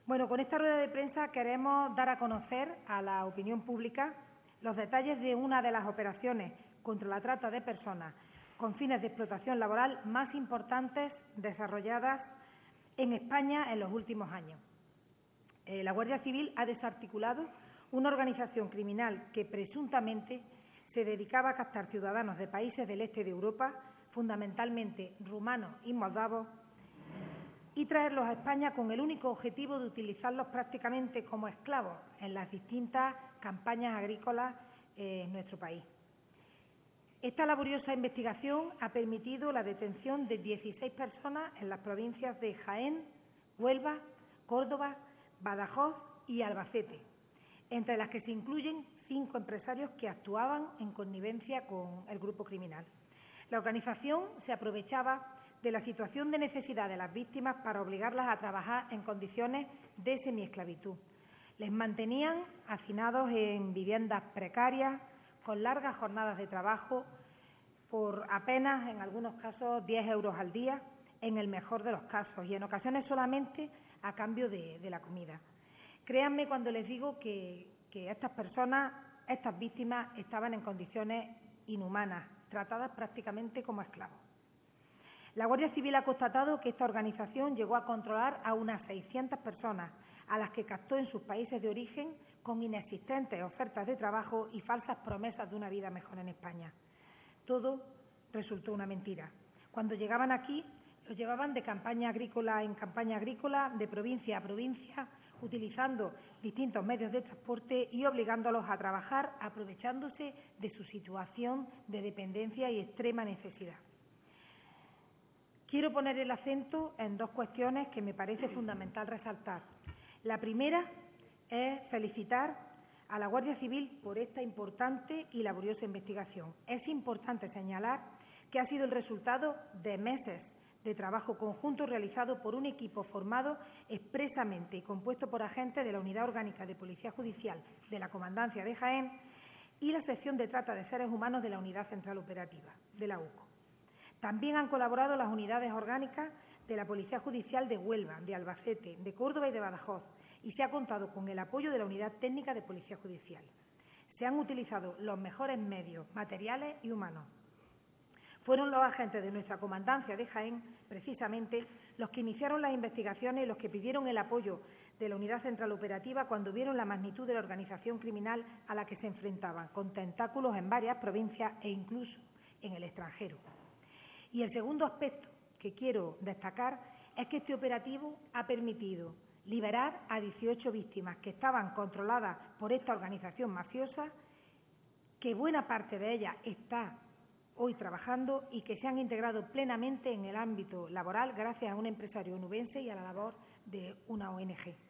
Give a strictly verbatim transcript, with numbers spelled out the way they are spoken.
Bueno, con esta rueda de prensa queremos dar a conocer a la opinión pública los detalles de una de las operaciones contra la trata de personas con fines de explotación laboral más importantes desarrolladas en España en los últimos años. Eh, la Guardia Civil ha desarticulado una organización criminal que presuntamente se dedicaba a captar ciudadanos de países del este de Europa, fundamentalmente rumanos y moldavos, y traerlos a España con el único objetivo de utilizarlos prácticamente como esclavos en las distintas campañas agrícolas en nuestro país. Esta laboriosa investigación ha permitido la detención de dieciséis personas en las provincias de Jaén, Huelva, Córdoba, Badajoz y Albacete, entre las que se incluyen cinco empresarios que actuaban en connivencia con el grupo criminal. La organización se aprovechaba de la situación de necesidad de las víctimas para obligarlas a trabajar en condiciones de semiesclavitud. Les mantenían hacinados en viviendas precarias, con largas jornadas de trabajo, por apenas, en algunos casos, diez euros al día, en el mejor de los casos, y en ocasiones solamente a cambio de, de la comida. Créanme cuando les digo que, que estas personas, estas víctimas, estaban en condiciones inhumanas, tratadas prácticamente como esclavos. La Guardia Civil ha constatado que esta organización llegó a controlar a unas seiscientas personas, a las que captó en sus países de origen con inexistentes ofertas de trabajo y falsas promesas de una vida mejor en España. Todo resultó una mentira. Cuando llegaban aquí, los llevaban de campaña agrícola en campaña agrícola, de provincia a provincia, utilizando distintos medios de transporte y obligándolos a trabajar, aprovechándose de su situación de dependencia y extrema necesidad. Quiero poner el acento en dos cuestiones que me parece fundamental resaltar. La primera es felicitar a la Guardia Civil por esta importante y laboriosa investigación. Es importante señalar que ha sido el resultado de meses de trabajo conjunto realizado por un equipo formado expresamente y compuesto por agentes de la Unidad Orgánica de Policía Judicial de la Comandancia de Jaén y la Sección de Trata de Seres Humanos de la Unidad Central Operativa de la U C O. También han colaborado las unidades orgánicas de la Policía Judicial de Huelva, de Albacete, de Córdoba y de Badajoz, y se ha contado con el apoyo de la Unidad Técnica de Policía Judicial. Se han utilizado los mejores medios materiales y humanos. Fueron los agentes de nuestra comandancia de Jaén, precisamente, los que iniciaron las investigaciones y los que pidieron el apoyo de la Unidad Central Operativa cuando vieron la magnitud de la organización criminal a la que se enfrentaban, con tentáculos en varias provincias e incluso en el extranjero. Y el segundo aspecto que quiero destacar es que este operativo ha permitido liberar a dieciocho víctimas que estaban controladas por esta organización mafiosa, que buena parte de ellas está hoy trabajando y que se han integrado plenamente en el ámbito laboral gracias a un empresario onubense y a la labor de una O N G.